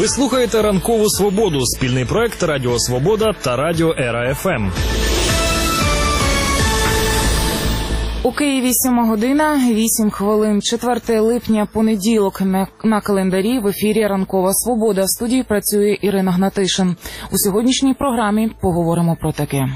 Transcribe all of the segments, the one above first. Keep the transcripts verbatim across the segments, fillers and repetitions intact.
Ви слухаєте «Ранкову свободу» – спільний проект Радіо Свобода та Радіо Ера Ф М. У Києві сьома година, вісім хвилин, четвертого липня, понеділок, на, на календарі в ефірі «Ранкова свобода». В студії працює Ірина Гнатишин. У сьогоднішній програмі поговоримо про таке.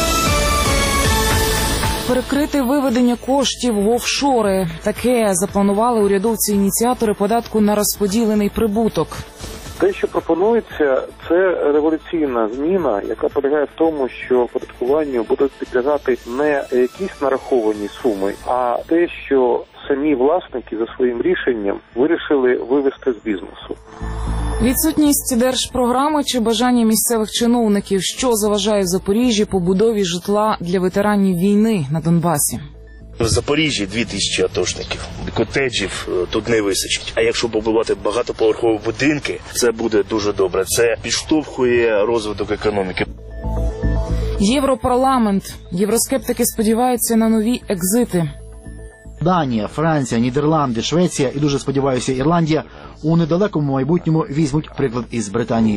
Перекрити виведення коштів в офшори. Таке запланували урядовці-ініціатори податку на розподілений прибуток. Те, що пропонується, це революційна зміна, яка полягає в тому, що оподаткуванню будуть підлягати не якісь нараховані суми, а те, що самі власники за своїм рішенням вирішили вивести з бізнесу. Відсутність держпрограми чи бажання місцевих чиновників, що заважає в Запоріжжі побудові житла для ветеранів війни на Донбасі. В Запоріжжі дві тисячі атошників. Котеджів тут не вистачить. А якщо побудувати багатоповерхові будинки, це буде дуже добре. Це підштовхує розвиток економіки. Європарламент. Євроскептики сподіваються на нові екзити. Данія, Франція, Нідерланди, Швеція і, дуже сподіваюся, Ірландія у недалекому майбутньому візьмуть приклад із Британії.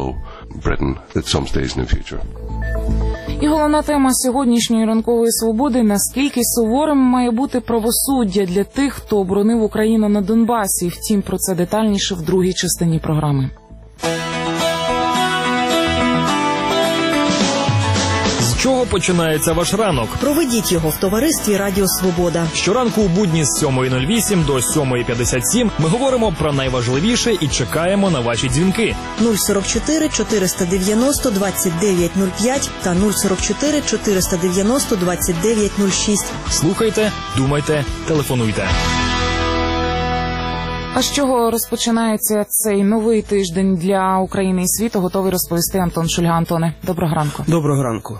І головна тема сьогоднішньої ранкової свободи – наскільки суворим має бути правосуддя для тих, хто оборонив Україну на Донбасі. Втім, про це детальніше в другій частині програми. З чого починається ваш ранок? Проведіть його в товаристві Радіо Свобода. Щоранку у будні з сьомої нуль вісім до сьомої п'ятдесят сім ми говоримо про найважливіше і чекаємо на ваші дзвінки. нуль сорок чотири чотириста дев'яносто двадцять дев'ять нуль п'ять та нуль сорок чотири чотириста дев'яносто двадцять дев'ять нуль шість. Слухайте, думайте, телефонуйте. А з чого розпочинається цей новий тиждень для України і світу, готовий розповісти Антон Шульга. Антоне, доброго ранку. Доброго ранку.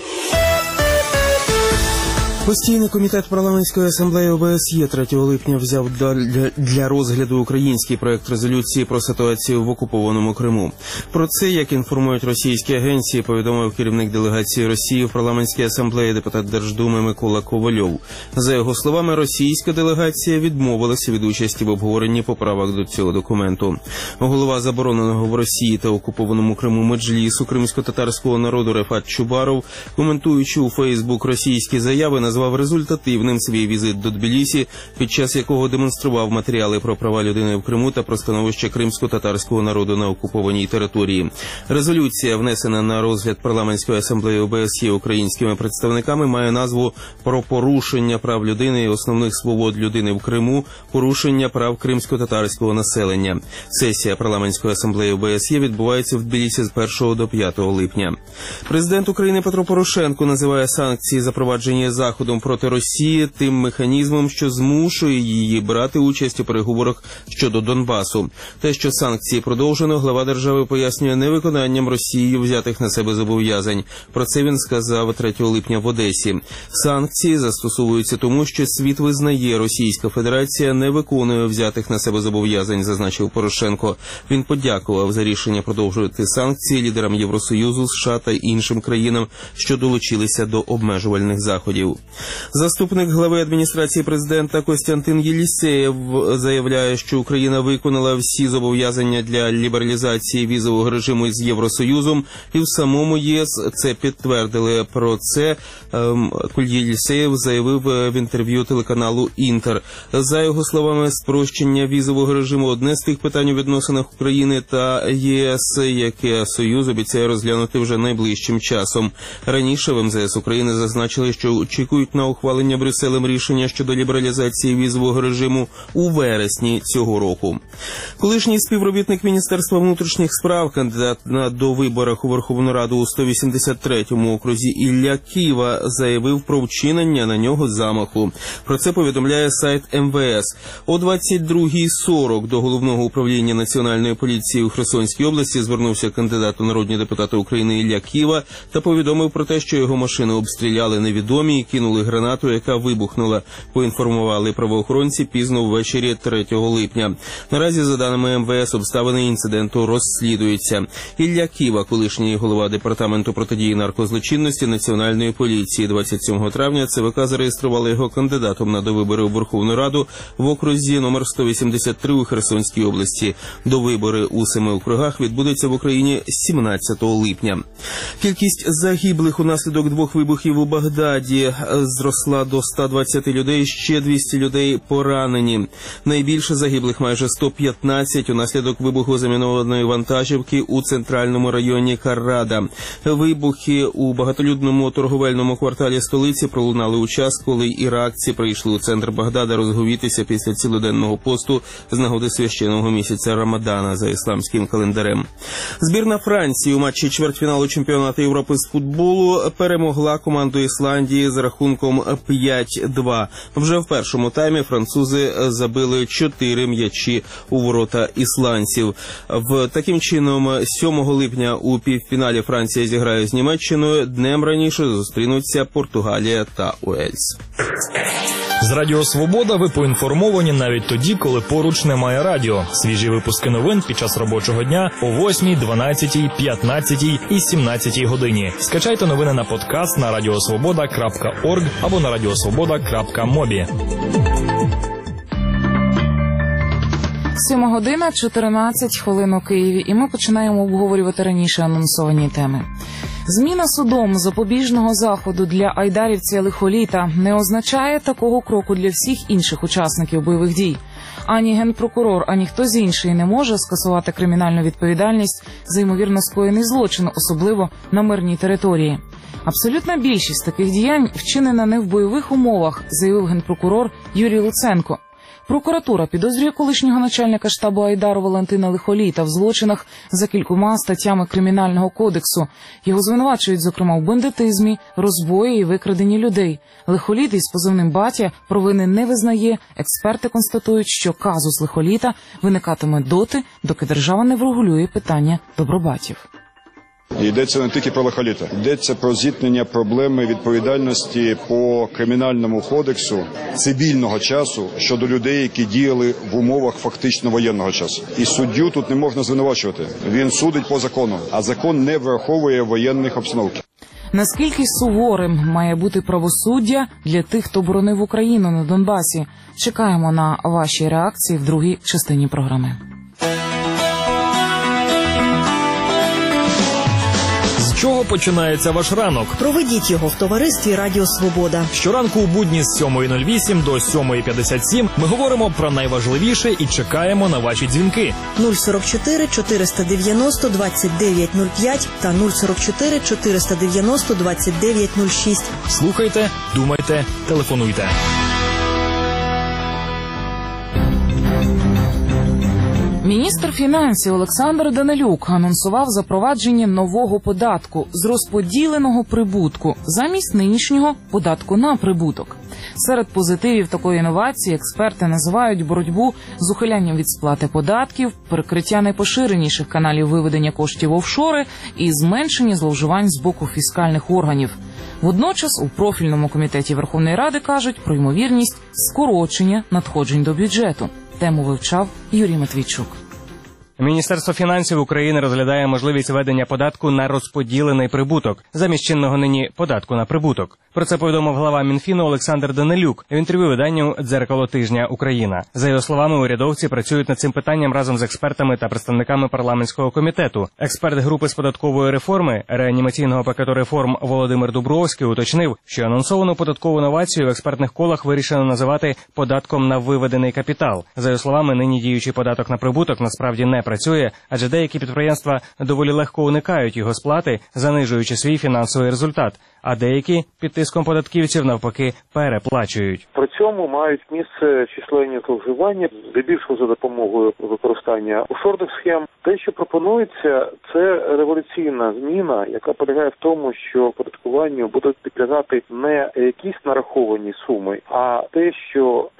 Постійний комітет парламентської асамблеї О Б С Є третього липня взяв для розгляду український проект резолюції про ситуацію в окупованому Криму. Про це, як інформують російські агенції, повідомив керівник делегації Росії в парламентській асамблеї депутат Держдуми Микола Ковальов. За його словами, російська делегація відмовилася від участі в обговоренні поправок до цього документу. Голова забороненого в Росії та окупованому Криму меджлісу кримсько-татарського народу Рефат Чубаров, коментуючи у Фейсбук російські заяви, назвав результативним свій візит до Тбілісі, під час якого демонстрував матеріали про права людини в Криму та про становище кримсько-татарського народу на окупованій території. Резолюція, внесена на розгляд парламентської асамблеї О Б С Є українськими представниками, має назву «Про порушення прав людини і основних свобод людини в Криму, порушення прав кримсько-татарського населення». Сесія парламентської асамблеї О Б С Є відбувається в Тбілісі з першого до п'ятого липня. Президент України Петро Порошенко називає санкції, запроваджені Заходом проти Росії, тим механізмом, що змушує її брати участь у переговорах щодо Донбасу. Те, що санкції продовжено, глава держави пояснює невиконанням Росією взятих на себе зобов'язань. Про це він сказав третього липня в Одесі. Санкції застосовуються тому, що світ визнає, Російська Федерація не виконує взятих на себе зобов'язань, зазначив Порошенко. Він подякував за рішення продовжувати санкції лідерам Євросоюзу, США та іншим країнам, що долучилися до обмежувальних заходів. Заступник глави адміністрації президента Костянтин Єлісєєв заявляє, що Україна виконала всі зобов'язання для лібералізації візового режиму з Євросоюзом, і в самому Є С це підтвердили. Про це ем, Єлісєєв заявив в інтерв'ю телеканалу «Інтер». За його словами, спрощення візового режиму – одне з тих питань у відносинах України та Є С, яке Союз обіцяє розглянути вже найближчим часом. Раніше в Ем Зе Ес України зазначили, що очікують на ухвалення Брюсселем рішення щодо лібералізації візового режиму у вересні цього року. Колишній співробітник Міністерства внутрішніх справ, кандидат на довиборах у Верховну Раду у сто вісімдесят третьому окрузі Ілля Кива, заявив про вчинення на нього замаху. Про це повідомляє сайт Ем Ве Ес. О двадцять другій сорок до Головного управління Національної поліції у Херсонській області звернувся кандидат у народні депутати України Ілля Кива та повідомив про те, що його машину обстріляли невідомі і кинули кинули гранату, яка вибухнула, поінформували правоохоронці пізно ввечері третього липня. Наразі, за даними ем ве ес, обставини інциденту розслідуються. Ілля Ківа, колишній голова департаменту протидії наркозлочинності Національної поліції, двадцять сьомого травня ЦВК зареєстрували його кандидатом на довибори у Верховну Раду в окрузі номер сто вісімдесят три у Херсонській області. Довибори у семи округах відбудуться в Україні сімнадцятого липня. Кількість загиблих унаслідок двох вибухів у Багдаді зросла до ста двадцяти людей, ще двісті людей поранені. Найбільше загиблих майже сто п'ятнадцять унаслідок вибуху замінованої вантажівки у центральному районі Каррада. Вибухи у багатолюдному торговельному кварталі столиці пролунали у час, коли іракці прийшли у центр Багдада розговітися після цілоденного посту з нагоди священного місяця Рамадана за ісламським календарем. Збірна Франції у матчі чвертьфіналу чемпіонату Європи з футболу перемогла команду Ісландії з рахунком п'ять два. Вже в першому таймі французи забили чотири м'ячі у ворота ісландців. В таким чином, сьомого липня у півфіналі Франція зіграє з Німеччиною, днем раніше зустрінуться Португалія та Уельс. З Радіо Свобода ви поінформовані навіть тоді, коли поруч немає радіо. Свіжі випуски новин під час робочого дня о восьмій, дванадцятій, п'ятнадцятій і сімнадцятій годині. Скачайте новини на подкаст на радіосвобода крапка орг або на радіосвобода крапка мобі. Сьома година, чотирнадцять хвилин у Києві, і ми починаємо обговорювати раніше анонсовані теми. Зміна судом запобіжного заходу для айдарівця Лихоліта не означає такого кроку для всіх інших учасників бойових дій. Ані генпрокурор, ані хтось інший не може скасувати кримінальну відповідальність за ймовірно скоєний злочин, особливо на мирній території. Абсолютна більшість таких діянь вчинена не в бойових умовах, заявив генпрокурор Юрій Луценко. Прокуратура підозрює колишнього начальника штабу Айдару Валентина Лихоліта в злочинах за кількома статтями Кримінального кодексу. Його звинувачують, зокрема, в бандитизмі, розбої і викраденні людей. Лихоліт із позивним «Батя» провини не визнає. Експерти констатують, що казус Лихоліта виникатиме доти, доки держава не врегулює питання добробатів. Йдеться не тільки про Лихоліта. Йдеться про зіткнення проблеми відповідальності по Кримінальному кодексу цивільного часу щодо людей, які діяли в умовах фактично воєнного часу. І суддю тут не можна звинувачувати. Він судить по закону, а закон не враховує воєнних обстановки. Наскільки суворим має бути правосуддя для тих, хто боронив Україну на Донбасі? Чекаємо на ваші реакції в другій частині програми. З чого починається ваш ранок? Проведіть його в товаристві Радіо Свобода. Щоранку у будні з сьомої нуль вісім до сьомої п'ятдесят сім ми говоримо про найважливіше і чекаємо на ваші дзвінки. нуль сорок чотири чотириста дев'яносто двадцять дев'ять нуль п'ять та нуль сорок чотири чотириста дев'яносто двадцять дев'ять нуль шість. Слухайте, думайте, телефонуйте. Міністр фінансів Олександр Данилюк анонсував запровадження нового податку з розподіленого прибутку замість нинішнього податку на прибуток. Серед позитивів такої інновації експерти називають боротьбу з ухилянням від сплати податків, перекриття найпоширеніших каналів виведення коштів в офшори і зменшення зловживань з боку фіскальних органів. Водночас у профільному комітеті Верховної Ради кажуть про ймовірність скорочення надходжень до бюджету. Тему вивчав Юрій Матвійчук. Міністерство фінансів України розглядає можливість введення податку на розподілений прибуток замість чинного нині податку на прибуток. Про це повідомив глава Мінфіну Олександр Данилюк в інтерв'ю виданню «Дзеркало тижня Україна». За його словами, урядовці працюють над цим питанням разом з експертами та представниками парламентського комітету. Експерт групи з податкової реформи реанімаційного пакету реформ Володимир Дубровський уточнив, що анонсовану податкову новацію в експертних колах вирішено називати податком на виведений капітал. За його словами, нині діючий податок на прибуток насправді не працює, адже деякі підприємства доволі легко уникають його сплати, занижуючи свій фінансовий результат, а деякі під тиском податківців навпаки переплачують. При цьому мають місце численні зловживання, здебільшого за допомогою використання офшорних схем. Те, що пропонується, це революційна зміна, яка полягає в тому, що оподаткуванню будуть підлягати не якісь нараховані суми, а те, що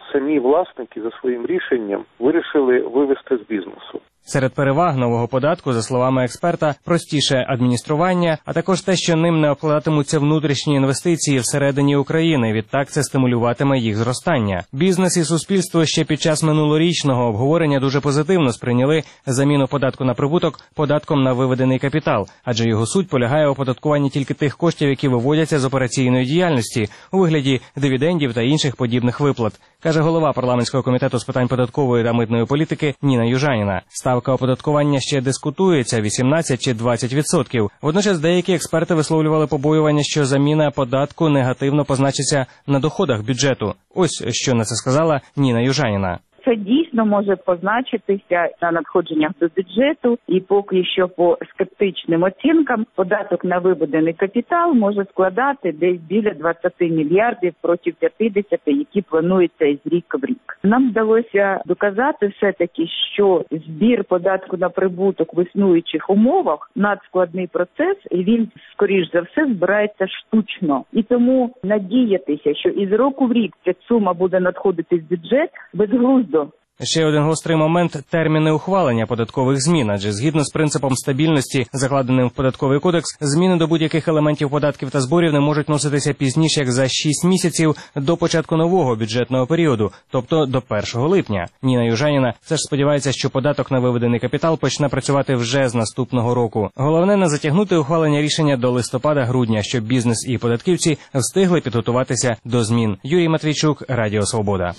самі власники за своїм рішенням вирішили вивести з бізнесу. Серед переваг нового податку, за словами експерта, простіше адміністрування, а також те, що ним не обкладатимуться внутрішні інвестиції всередині України. Відтак це стимулюватиме їх зростання. Бізнес і суспільство ще під час минулорічного обговорення дуже позитивно сприйняли заміну податку на прибуток податком на виведений капітал, адже його суть полягає у оподаткуванні тільки тих коштів, які виводяться з операційної діяльності у вигляді дивідендів та інших подібних виплат, каже голова парламентського комітету з питань податкової та митної політики Ніна Южаніна. Ставка оподаткування ще дискутується – вісімнадцять чи двадцять відсотків. Водночас деякі експерти висловлювали побоювання, що заміна податку негативно позначиться на доходах бюджету. Ось що на це сказала Ніна Южаніна. Це дійсно може позначитися на надходженнях до бюджету, і поки що по скептичним оцінкам податок на виведений капітал може складати десь біля двадцять мільярдів проти п'ятдесят, які плануються із рік в рік. Нам вдалося доказати все-таки, що збір податку на прибуток в існуючих умовах – надскладний процес, і він, скоріш за все, збирається штучно. І тому надіятися, що із року в рік ця сума буде надходити в бюджет, безглуздо. Ще один гострий момент – терміни ухвалення податкових змін, адже згідно з принципом стабільності, закладеним в податковий кодекс, зміни до будь-яких елементів податків та зборів не можуть носитися пізніше, як за шість місяців до початку нового бюджетного періоду, тобто до першого липня. Ніна Южаніна все ж сподівається, що податок на виведений капітал почне працювати вже з наступного року. Головне – не затягнути ухвалення рішення до листопада-грудня, щоб бізнес і податківці встигли підготуватися до змін. Юрій Матвійчук, Радіо Свобода.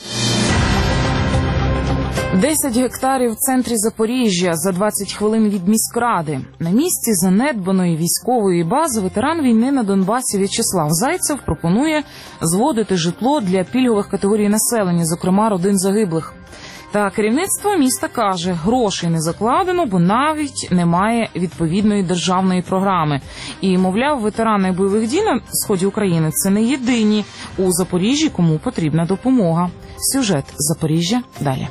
десять гектарів в центрі Запоріжжя за двадцять хвилин від міськради. На місці занедбаної військової бази ветеран війни на Донбасі В'ячеслав Зайцев пропонує зводити житло для пільгових категорій населення, зокрема родин загиблих. Та керівництво міста каже, грошей не закладено, бо навіть немає відповідної державної програми. І, мовляв, ветерани бойових дій на сході України – це не єдині у Запоріжжі, кому потрібна допомога. Сюжет Запоріжжя далі.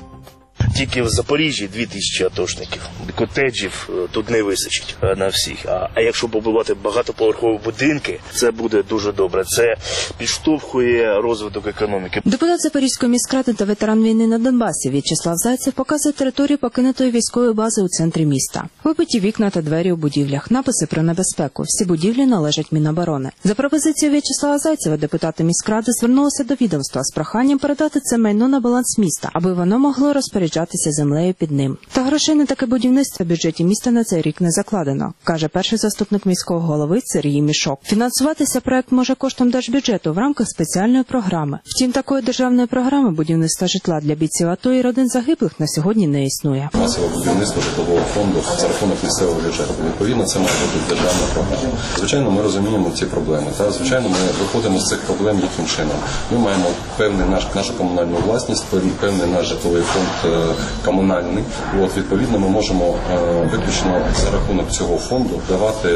Тільки в Запоріжжі дві тисячі атошників. Котеджів тут не вистачить на всіх. А, а якщо побудувати багатоповерхові будинки, це буде дуже добре. Це підштовхує розвиток економіки. Депутат Запорізької міськради та ветеран війни на Донбасі В'ячеслав Зайцев показує територію покинутої військової бази у центрі міста. Вибиті вікна та двері у будівлях, написи про небезпеку. Всі будівлі належать Міноборони. За пропозицією В'ячеслава Зайцева депутати міськради звернулися до відомства з проханням передати це майно на баланс міста, аби воно могло розпоряджатися землею під ним. Та грошей на таке будівництво в бюджеті міста на цей рік не закладено, каже перший заступник міського голови Сергій Мішок. Фінансуватися проект може коштом держбюджету в рамках спеціальної програми. Втім, такої державної програми будівництва житла для бійців АТО і родин загиблих на сьогодні не існує. Масове будівництво житлового фонду за рахунок місцевого бюджету. Відповідно, це має бути державна програма. Звичайно, ми розуміємо ці проблеми. Та звичайно, ми виходимо з цих проблем яким чином. Ми маємо певний наш нашу комунальну власність, певний наш житловий фонд комунальний. От, відповідно, ми можемо виключно за рахунок цього фонду давати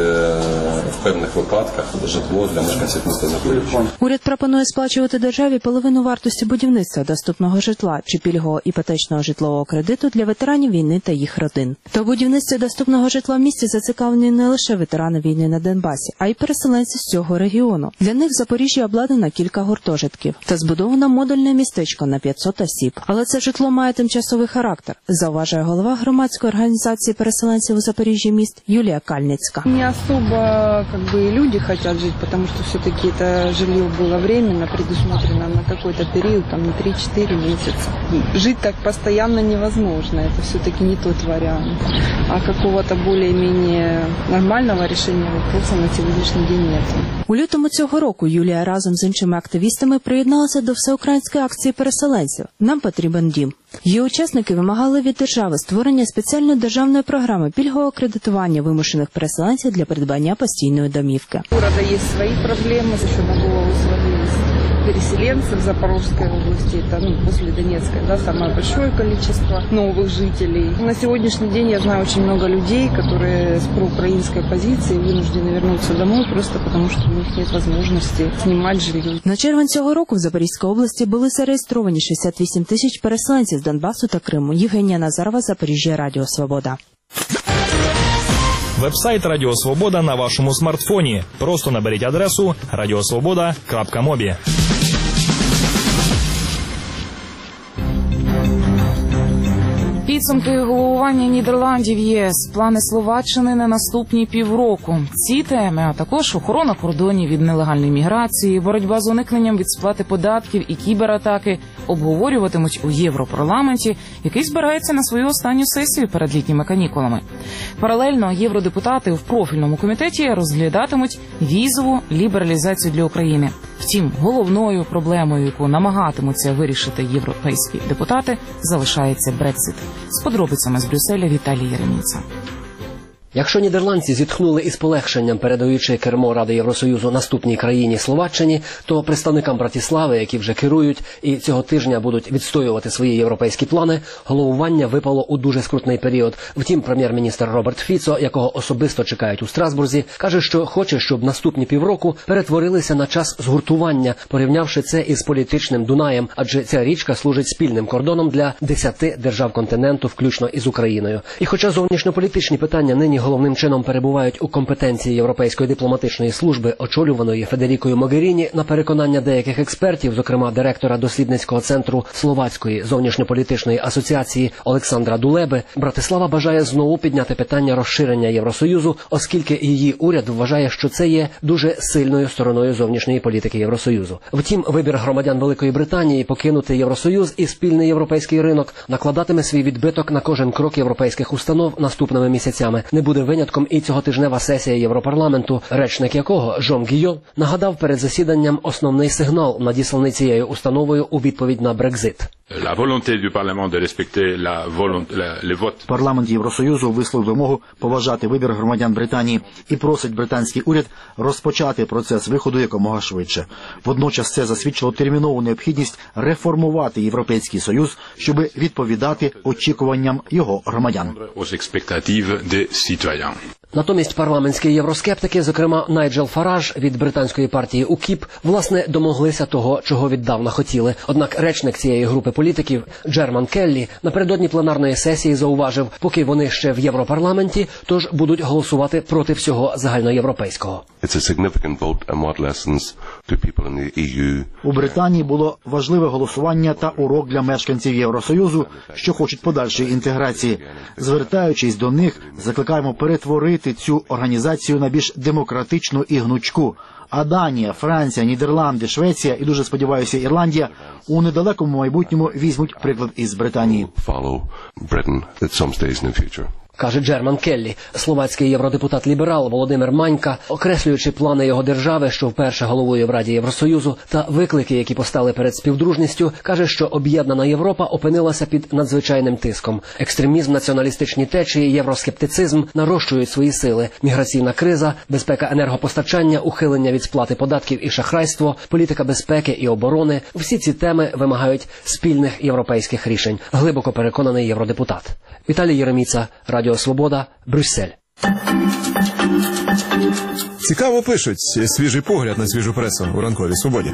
в певних випадках житло для мешканців міста Запоріжжя. Уряд пропонує сплачувати державі половину вартості будівництва доступного житла чи пільгового іпотечного житлового кредиту для ветеранів війни та їх родин. То в будівництві доступного житла в місті зацікавлені не лише ветерани війни на Донбасі, а й переселенці з цього регіону. Для них в Запоріжжі обладнано кілька гуртожитків та збудовано модульне містечко на п'ятсот осіб. Але це житло має тимчасовий характер, зауважує голова громадської організації переселенців у Запоріжжі міст Юлія Кальницька. Не особо как бы люди хотят жить, потому что все-таки это жилье было временно предусмотрено на какой-то период, там на три-четыре месяца. Жить так постоянно невозможно, это все-таки не тот вариант. А какого-то более-менее нормального решения вопроса на сегодняшний день нет. У лютому цього року Юлія разом з іншими активістами приєдналася до всеукраїнської акції переселенців «Нам потрібен дім». Її учасники вимагали від держави створення спеціальної державної програми пільгового кредитування вимушених переселенців для придбання постійної домівки. У города є свої проблеми, що на голову свалились переселенцев в Запорожской области, это ну, после Донецкой, да, самое большое количество новых жителей. На сегодняшний день я знаю очень много людей, которые с проукраинской позиции вынуждены вернуться домой просто потому, что у них нет возможности снимать жилье. На червень цього року в Запорізькій області були зареєстровані шістдесят вісім тисяч переселенців з Донбасу та Криму. Євгенія Назарова, Запоріжжя, Радіо Свобода. Вебсайт Радіо Свобода на вашому смартфоні. Просто наберіть адресу радіосвобода крапка мобі. Підсумки головування Нідерландів в ЄС, плани Словаччини на наступні півроку. Ці теми, а також охорона кордонів від нелегальної міграції, боротьба з уникненням від сплати податків і кібератаки обговорюватимуть у Європарламенті, який збирається на свою останню сесію перед літніми канікулами. Паралельно євродепутати в профільному комітеті розглядатимуть візову лібералізацію для України. Втім, головною проблемою, яку намагатимуться вирішити європейські депутати, залишається Брексит. З подробицями з Брюсселя Віталій Єреміца. Якщо нідерландці зітхнули із полегшенням, передаючи кермо Ради Євросоюзу наступній країні Словаччині, то представникам Братислави, які вже керують і цього тижня будуть відстоювати свої європейські плани, головування випало у дуже скрутний період. Втім, прем'єр-міністр Роберт Фіцо, якого особисто чекають у Страсбурзі, каже, що хоче, щоб наступні півроку перетворилися на час згуртування, порівнявши це із політичним Дунаєм, адже ця річка служить спільним кордоном для десяти держав континенту, включно із Україною. І хоча зовнішньополітичні питання нині головним чином перебувають у компетенції Європейської дипломатичної служби, очолюваної Федерікою Могеріні, на переконання деяких експертів, зокрема директора дослідницького центру Словацької зовнішньополітичної асоціації Олександра Дулеби, Братислава бажає знову підняти питання розширення Євросоюзу, оскільки її уряд вважає, що це є дуже сильною стороною зовнішньої політики Євросоюзу. Втім, вибір громадян Великої Британії покинути Євросоюз і спільний європейський ринок накладатиме свій відбиток на кожен крок європейських установ наступними місяцями. Не буде винятком і цьоготижнева сесія Європарламенту, речник якого, Жон Гійо, нагадав перед засіданням основний сигнал, надісланий цією установою у відповідь на Брекзит. Парламент Євросоюзу висловив вимогу поважати вибір громадян Британії і просить британський уряд розпочати процес виходу якомога швидше. Водночас це засвідчило термінову необхідність реформувати Європейський Союз, щоб відповідати очікуванням його громадян. Натомість парламентські євроскептики, зокрема Найджел Фараж від британської партії УКІП, власне, домоглися того, чого віддавна хотіли. Однак речник цієї групи політиків Джерман Келлі напередодні пленарної сесії зауважив, поки вони ще в Європарламенті, тож будуть голосувати проти всього загальноєвропейського. У Британії було важливе голосування та урок для мешканців Євросоюзу, що хочуть подальшої інтеграції. Звертаючись до них, закликаємо перетворити цю організацію на більш демократичну і гнучку. А Данія, Франція, Нідерланди, Швеція і, дуже сподіваюся, Ірландія у недалекому майбутньому візьмуть приклад із Британії. Каже Джерман Келлі. Словацький євродепутат-ліберал Володимир Манька, окреслюючи плани його держави, що вперше головує в Раді Євросоюзу, та виклики, які постали перед співдружністю, каже, що об'єднана Європа опинилася під надзвичайним тиском. Екстремізм, націоналістичні течії, євроскептицизм нарощують свої сили. Міграційна криза, безпека енергопостачання, ухилення від сплати податків і шахрайство, політика безпеки і оборони – всі ці теми вимагають спільних європейських рішень, глибоко переконаний євродепутат. Віталій Єреміца, Радіо Свобода, Брюссель. Цікаво пишуть. Свіжий погляд на свіжу пресу у ранковій свободі.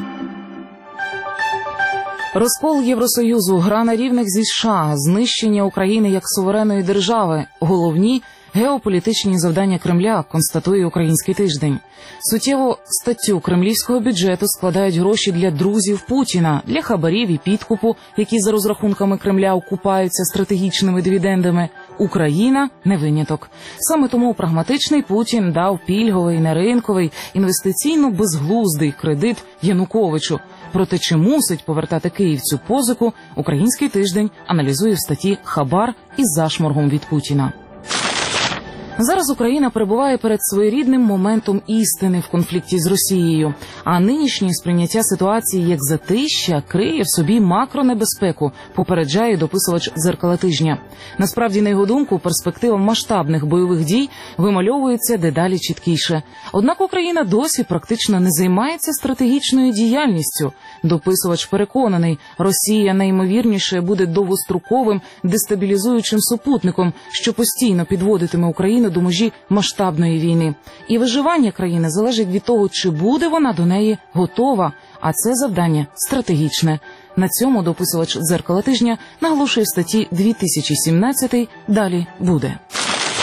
Розкол Євросоюзу, гра на рівних зі США, знищення України як суверенної держави – головні геополітичні завдання Кремля, констатує «Український тиждень». Суттєву статтю кремлівського бюджету складають гроші для друзів Путіна, для хабарів і підкупу, які за розрахунками Кремля окупаються стратегічними дивідендами. Україна – не виняток. Саме тому прагматичний Путін дав пільговий, неринковий, інвестиційно безглуздий кредит Януковичу. Проте чи мусить повертати Київ цю позику, «Український тиждень» аналізує в статті «Хабар із зашморгом від Путіна». Зараз Україна перебуває перед своєрідним моментом істини в конфлікті з Росією, а нинішнє сприйняття ситуації як затища криє в собі макронебезпеку, попереджає дописувач «Дзеркала тижня». Насправді, на його думку, перспектива масштабних бойових дій вимальовується дедалі чіткіше. Однак Україна досі практично не займається стратегічною діяльністю. Дописувач переконаний, Росія найімовірніше буде довгостроковим дестабілізуючим супутником, що постійно підводитиме Україну до межі масштабної війни. І виживання країни залежить від того, чи буде вона до неї готова, а це завдання стратегічне. На цьому дописувач «Дзеркала тижня» наголошує в статті дві тисячі сімнадцятий «Далі буде».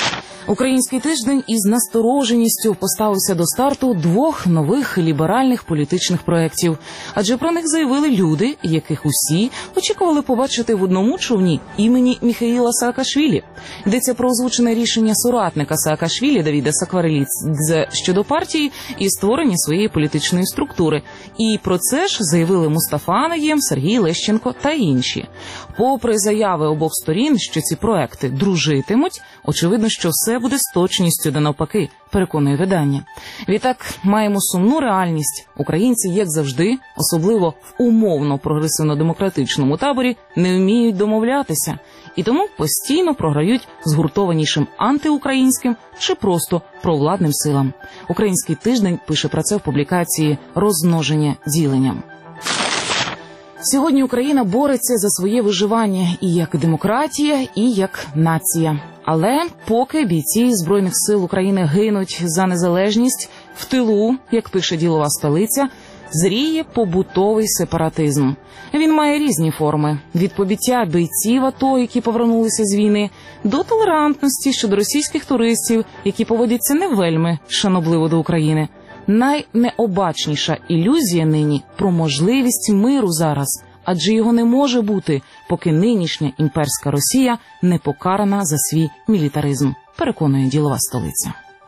Український тиждень із настороженістю поставився до старту двох нових ліберальних політичних проєктів. Адже про них заявили люди, яких усі очікували побачити в одному човні імені Міхаїла Саакашвілі. Йдеться про озвучене рішення соратника Саакашвілі Давіда Сакварелідзе щодо партії і створення своєї політичної структури. І про це ж заявили Мустафа Найєм, Сергій Лещенко та інші. Попри заяви обох сторін, що ці проекти дружитимуть, очевидно, що все буде з точністю да навпаки, переконує видання. Відтак, маємо сумну реальність. Українці, як завжди, особливо в умовно прогресивно-демократичному таборі, не вміють домовлятися. І тому постійно програють згуртованішим антиукраїнським чи просто провладним силам. Український тиждень пише про це в публікації «Розмноження діленням». Сьогодні Україна бореться за своє виживання і як демократія, і як нація. Але поки бійці Збройних сил України гинуть за незалежність, в тилу, як пише ділова столиця, зріє побутовий сепаратизм. Він має різні форми – від побиття бійців АТО, які повернулися з війни, до толерантності щодо російських туристів, які поводяться не вельми шанобливо до України. Найнеобачніша ілюзія нині про можливість миру зараз, адже його не може бути, поки нинішня імперська Росія не покарана за свій мілітаризм, переконує ділова столиця.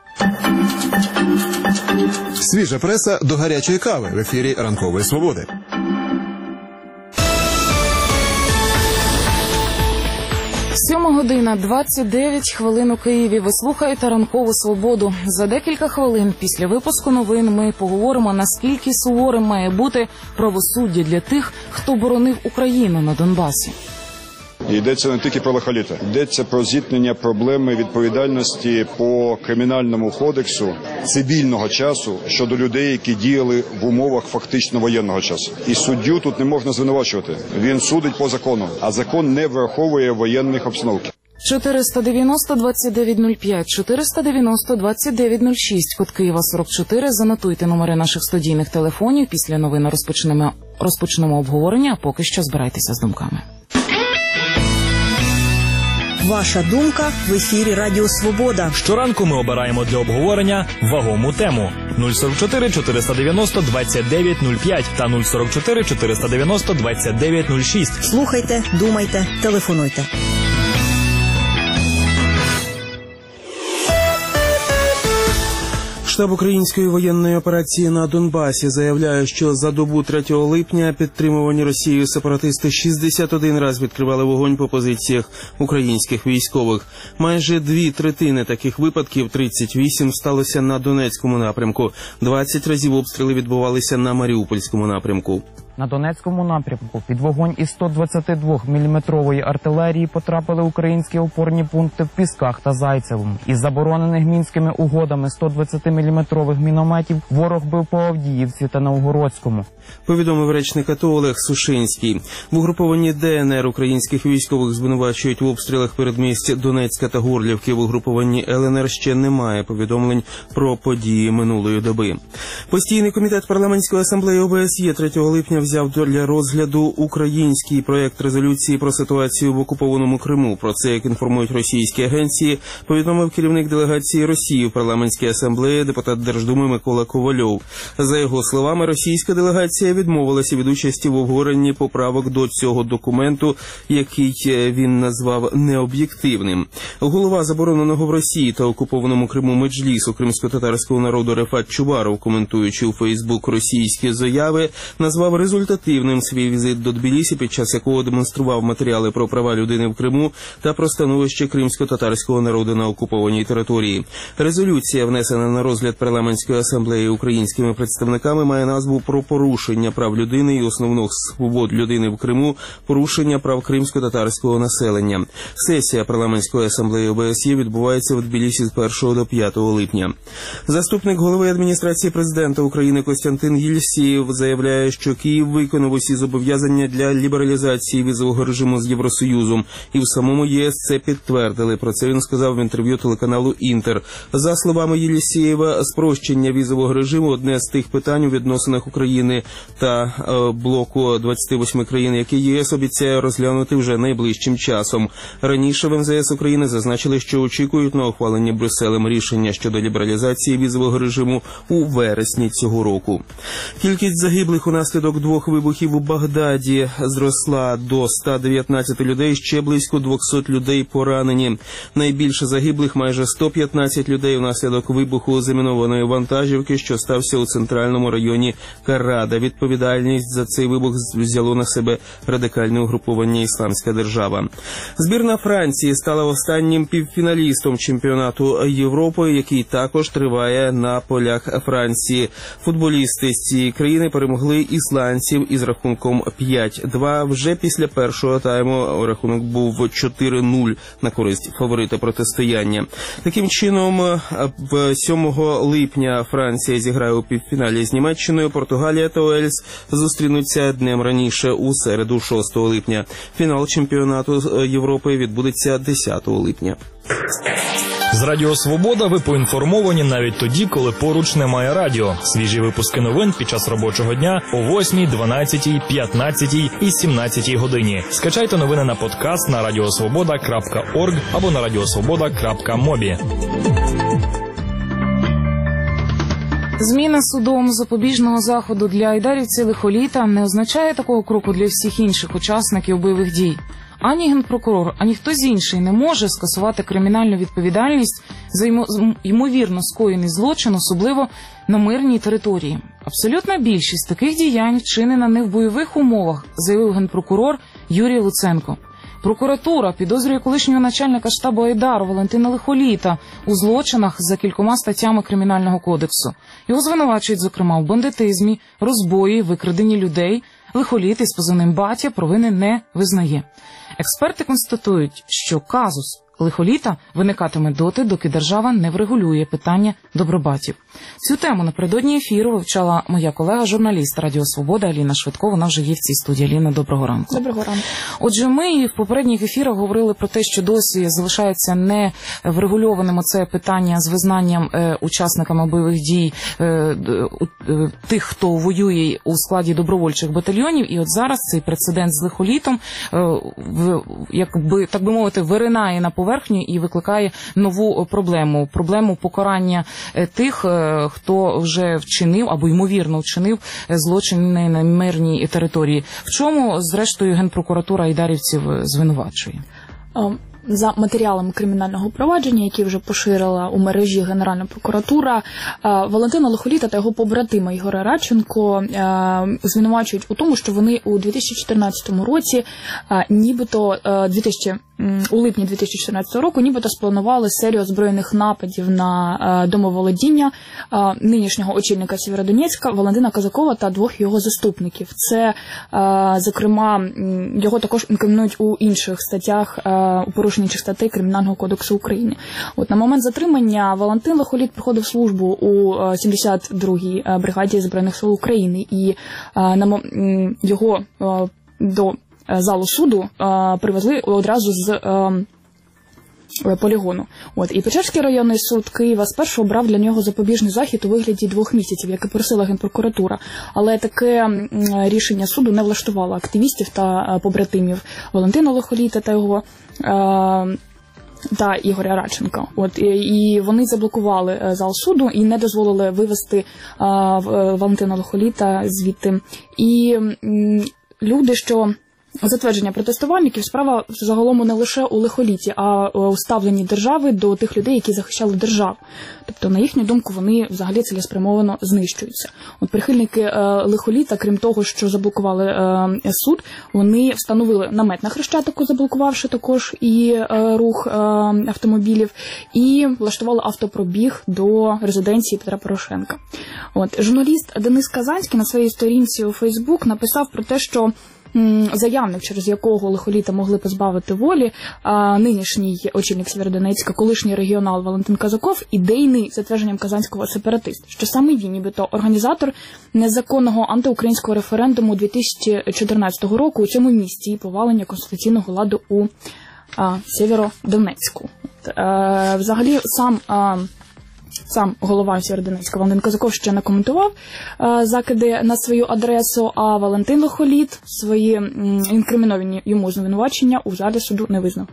Свіжа преса до гарячої кави в ефірі «Ранкової свободи». Сьома година, двадцять дев'ять хвилин у Києві. Ви слухаєте «Ранкову свободу». За декілька хвилин після випуску новин ми поговоримо, наскільки суворим має бути правосуддя для тих, хто боронив Україну на Донбасі. І йдеться не тільки про лахаліта. Йдеться про зіткнення проблеми відповідальності по кримінальному кодексу цивільного часу щодо людей, які діяли в умовах фактично воєнного часу. І суддю тут не можна звинувачувати. Він судить по закону, а закон не враховує воєнних обстановки. чотириста дев'яносто двадцять дев'ять нуль п'ять, чотириста дев'яносто двадцять дев'ять нуль шість, код Києва сорок чотири. Занотуйте номери наших студійних телефонів. Після новин розпочнемо, розпочнемо обговорення, а поки що збирайтеся з думками. Ваша думка в ефірі Радіо Свобода. Щоранку ми обираємо для обговорення вагому тему. нуль сорок чотири чотириста дев'яносто двадцять дев'ять нуль п'ять та нуль сорок чотири чотириста дев'яносто двадцять дев'ять нуль шість. Слухайте, думайте, телефонуйте. Штаб української воєнної операції на Донбасі заявляє, що за добу третього липня підтримувані Росією сепаратисти шістдесят один раз відкривали вогонь по позиціях українських військових. Майже дві третини таких випадків, тридцять вісім, сталося на Донецькому напрямку. двадцять разів обстріли відбувалися на Маріупольському напрямку. На Донецькому напрямку під вогонь із сто двадцятидвоміліметрової артилерії потрапили українські опорні пункти в Пісках та Зайцевому. Із заборонених мінськими угодами сто двадцятиміліметрових мінометів ворог бив по Авдіївці та Новгородському. Повідомив речник АТО Олег Сушинський. В угрупованні ДНР українських військових звинувачують в обстрілах передмість Донецька та Горлівки. В угрупованні ЛНР ще немає повідомлень про події минулої доби. Постійний комітет парламентської асамблеї ОБСЄ третього липня взяв для розгляду український проєкт резолюції про ситуацію в окупованому Криму. Про це, як інформують російські агенції, повідомив керівник делегації Росії в парламентській асамблеї депутат Держдуми Микола Ковальов. За його словами, російська делегація відмовилася від участі в обговоренні поправок до цього документу, який він назвав необ'єктивним. Голова забороненого в Росії та окупованому Криму Меджлісу кримсько-татарського народу Рефат Чубаров, коментуючи у Фейсбук російські заяви, назвав результативним свій візит до Тбілісі, під час якого демонстрував матеріали про права людини в Криму та про становище кримсько-татарського народу на окупованій території. Резолюція, внесена на розгляд парламентської асамблеї українськими представниками, має назву «Про порушення прав людини і основних свобод людини в Криму, порушення прав кримсько-татарського населення». Сесія парламентської асамблеї ОБСЄ відбувається в Тбілісі з першого до п'ятого липня. Заступник голови адміністрації президента України Костянтин Єльсієв заявляє, що Київ виконав усі зобов'язання для лібералізації візового режиму з Євросоюзом. І в самому ЄС це підтвердили. Про це він сказав в інтерв'ю телеканалу «Інтер». За словами Єлісєєва, спрощення візового режиму – одне з тих питань у відносинах України та е, блоку двадцяти восьми країн, які ЄС обіцяє розглянути вже найближчим часом. Раніше в ем зе ес України зазначили, що очікують на ухвалення Брюсселем рішення щодо лібералізації візового режиму у вересні цього року. Кількість загиблих унаслідок двох вибухів у Багдаді зросла до ста дев'ятнадцяти людей, ще близько двохсот людей поранені. Найбільше загиблих – майже сто п'ятнадцять людей унаслідок вибуху замінованої вантажівки, що стався у центральному районі Карада. Відповідальність за цей вибух взяло на себе радикальне угруповання «Ісламська держава». Збірна Франції стала останнім півфіналістом чемпіонату Європи, який також триває на полях Франції. Футболісти з цієї країни перемогли ісландців із рахунком п'ять-два. Вже після першого тайму рахунок був чотири нуль на користь фаворита протистояння. Таким чином, сьомого липня Франція зіграє у півфіналі з Німеччиною, Португалія та Уельс зустрінуться днем раніше у середу, шостого липня. Фінал чемпіонату Європи відбудеться десятого липня. З Радіо Свобода ви поінформовані навіть тоді, коли поруч немає радіо. Свіжі випуски новин під час робочого дня о восьмій, дванадцятій, п'ятнадцятій і сімнадцятій годині. Скачайте новини на подкаст на радіосвобода крапка орг або на радіосвобода крапка мобі. Зміна судом запобіжного заходу для айдарівців лихоліта не означає такого кроку для всіх інших учасників бойових дій. Ані генпрокурор, ані хтось інший не може скасувати кримінальну відповідальність за ймовірно скоєний злочин, особливо на мирній території. Абсолютна більшість таких діянь вчинена не в бойових умовах, заявив генпрокурор Юрій Луценко. Прокуратура підозрює колишнього начальника штабу Айдару Валентина Лихоліта у злочинах за кількома статтями Кримінального кодексу. Його звинувачують, зокрема, в бандитизмі, розбої, викраденні людей. Лихоліт із позивним «Батя» провини не визнає. Експерти констатують, що казус Лихоліта виникатиме доти, доки держава не врегулює питання добробатів. Цю тему напередодні ефіру вивчала моя колега-журналіст Радіо Свобода Аліна Швидко. Вона вже є в цій студії. Аліна, доброго ранку. Доброго ранку. Отже, ми в попередніх ефірах говорили про те, що досі залишається не врегульованим оце питання з визнанням е, учасниками бойових дій е, е, тих, хто воює у складі добровольчих батальйонів. І от зараз цей прецедент з Лихолітом, е, в, якби, так би мовити, виринає на поверхню і викликає нову проблему. Проблему покарання тих, хто вже вчинив або ймовірно вчинив злочини на мирній території. В чому, зрештою, Генпрокуратура айдарівців звинувачує? За матеріалами кримінального провадження, які вже поширила у мережі Генеральна прокуратура, Валентина Лихоліта та його побратима Ігоря Радченко звинувачують у тому, що вони у дві тисячі чотирнадцятому році, нібито у липні дві тисячі чотирнадцятого року, нібито спланували серію озброєних нападів на домоволодіння нинішнього очільника Сєвєродонецька Валентина Казакова та двох його заступників. Це, зокрема, його також інкримінують у інших статтях, у порушенні інших статей Кримінального кодексу України. От на момент затримання Валентин Лихоліт проходив службу у сімдесят другій бригаді Збройних сил України, і на його до залу суду привезли одразу з полігону. От. І Печерський районний суд Києва спершу обрав для нього запобіжний захід у вигляді двох місяців, як і просила Генпрокуратура. Але таке рішення суду не влаштувало активістів та побратимів Валентина Лихоліта та його та Ігоря Радченка. От, і вони заблокували зал суду і не дозволили вивести Валентина Лихоліта звідти. І люди, що затвердження протестувальників, справа загалом не лише у Лихоліті, а у ставленні держави до тих людей, які захищали державу. Тобто, на їхню думку, вони взагалі цілеспрямовано знищуються. От прихильники е, Лихоліта, крім того, що заблокували е, суд, вони встановили намет на Хрещатику, заблокувавши також і е, рух е, автомобілів, і влаштували автопробіг до резиденції Петра Порошенка. От, журналіст Денис Казанський на своїй сторінці у Фейсбук написав про те, що заявник, через якого лихоліта могли позбавити волі, нинішній очільник Сєвєродонецька, колишній регіонал Валентин Казаков, ідейний, за твердженням казанського сепаратист, що саме він, нібито організатор незаконного антиукраїнського референдуму дві тисячі чотирнадцятого року у цьому місті і повалення конституційного ладу у а, Сєвєродонецьку. А, взагалі, сам... А, Сам голова Сєвєродонецька Валентин Казаков ще не коментував е, закиди на свою адресу, а Валентин Лихоліт свої м, інкриміновані йому звинувачення у залі суду не визнав.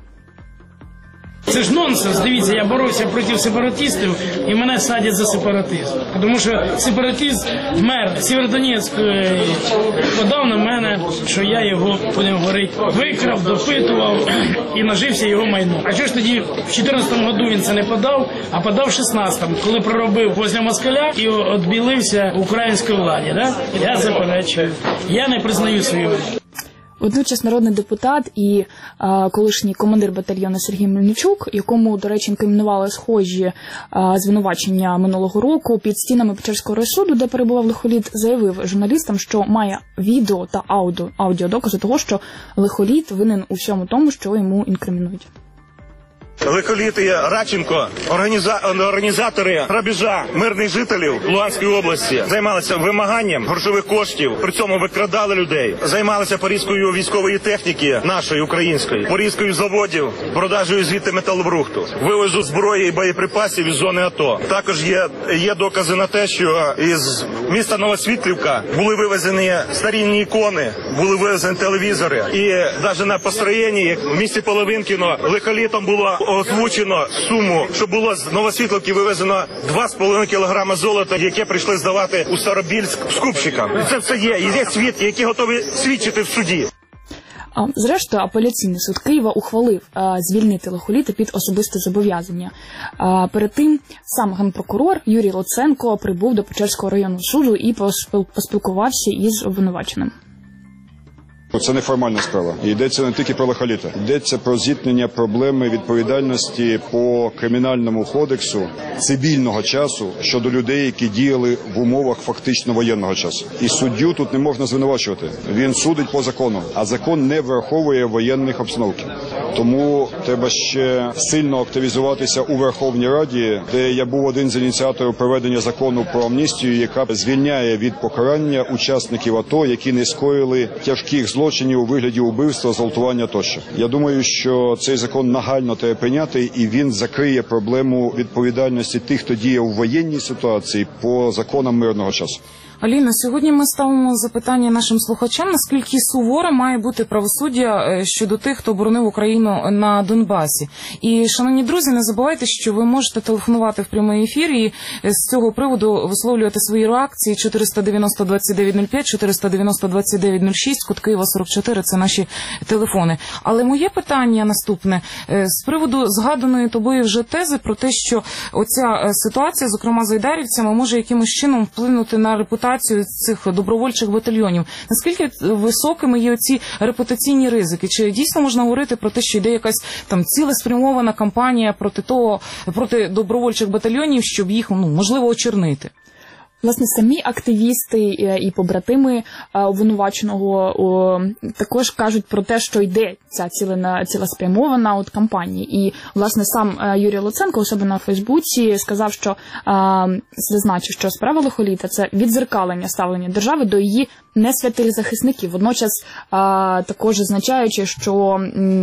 Це ж нонсенс. Дивіться, я боровся проти сепаратистів і мене садять за сепаратизм. Тому що сепаратист, мер Сєвєродонецьк подав на мене, що я його, будемо говорити, викрав, допитував і нажився його майно. А що ж тоді в чотирнадцятому году він це не подав, а подав в шістнадцятому, коли проробив возле москаля і відбілився українській владі. Да? Я заперечую. Я не признаю свою вину. Водночас народний депутат і а, колишній командир батальйону Сергій Мельничук, якому, до речі, інкримінували схожі а, звинувачення минулого року під стінами Печерського райсуду, де перебував Лихоліт, заявив журналістам, що має відео та аудіо, аудіодокази того, що Лихоліт винен у всьому тому, що йому інкримінують. Лихоліт і Радченко, організа... організатори грабежа мирних жителів Луганської області, займалися вимаганням грошових коштів, при цьому викрадали людей, займалися порізкою військової техніки нашої української, порізкою заводів, продажею звідти металобрухту, вивозу зброї і боєприпасів із зони АТО. Також є, є докази на те, що із міста Новосвітлівка були вивезені старінні ікони, були вивезені телевізори. І навіть на построєнні в місті Половинкіно Лихолітом було озвучено суму, що було з Новосвітлівки вивезено два з половиною кілограма золота, яке прийшли здавати у Старобільськ скупщикам. Це все є. І є свідки, які готові свідчити в суді. Зрештою, апеляційний суд Києва ухвалив а, звільнити Лихоліта під особисте зобов'язання. А, перед тим сам генпрокурор Юрій Луценко прибув до Печерського районного суду і поспіл, поспілкувався із обвинуваченим. Це неформальна справа. І йдеться не тільки про Лихоліта. Йдеться про зіткнення проблеми відповідальності по кримінальному кодексу цивільного часу щодо людей, які діяли в умовах фактично воєнного часу. І суддю тут не можна звинувачувати. Він судить по закону, а закон не враховує воєнних обстановки. Тому треба ще сильно активізуватися у Верховній Раді, де я був один з ініціаторів проведення закону про амністію, яка звільняє від покарання учасників АТО, які не скоїли тяжких злочинів у вигляді убивства, зґвалтування тощо. Я думаю, що цей закон нагально треба прийняти, і він закриє проблему відповідальності тих, хто діє у воєнній ситуації по законам мирного часу. Аліна, сьогодні ми ставимо запитання нашим слухачам, наскільки суворе має бути правосуддя щодо тих, хто боронив Україну на Донбасі. І, шановні друзі, не забувайте, що ви можете телефонувати в прямий ефір і з цього приводу висловлювати свої реакції. чотириста дев'яносто двадцять дев'ять нуль п'ять, чотириста дев'яносто двадцять дев'ять нуль шість, код Києва сорок чотири – це наші телефони. Але моє питання наступне. З приводу згаданої тобою вже тези про те, що оця ситуація, зокрема з айдарівцями, може якимось чином вплинути на репутацію цих добровольчих батальйонів. Наскільки високими є оці репутаційні ризики? Чи дійсно можна говорити про те, що йде якась там цілеспрямована кампанія проти того, проти добровольчих батальйонів, щоб їх, ну, можливо, очернити? Власне, самі активісти і побратими обвинуваченого також кажуть про те, що йде ця цілена, цілеспрямована от кампанія. І, власне, сам Юрій Луценко у себе на Фейсбуці сказав, що зазначив, що справа Лихоліта – це віддзеркалення ставлення держави до її несвятих захисників. Водночас також зазначаючи, що